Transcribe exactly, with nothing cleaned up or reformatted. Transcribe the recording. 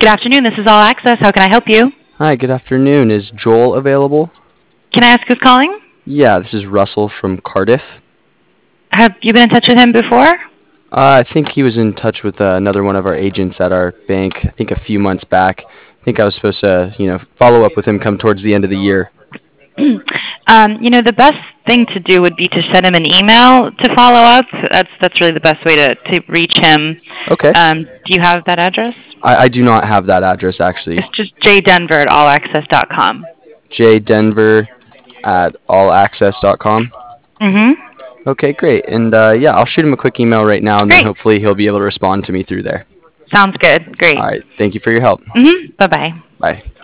Good afternoon. This is All Access. How can I help you? Hi, good afternoon. Is Joel available? Can I ask who's calling? Yeah, this is Russell from Cardiff. Have you been in touch with him before? Uh, I think he was in touch with uh, another one of our agents at our bank, I think a few months back. I think I was supposed to, you know, follow up with him come towards the end of the year. um, you know, the best thing to do would be to send him an email to follow up. That's that's really the best way to, to reach him. Okay. Um, do you have that address? I, I do not have that address, actually. It's just jdenver at allaccess dot com. jdenver at allaccess dot com. Mm-hmm. Okay, great. And, uh, yeah, I'll shoot him a quick email right now, and Great. then hopefully he'll be able to respond to me through there. Sounds good. Great. All right. Thank you for your help. Mm-hmm. Bye-bye. Bye.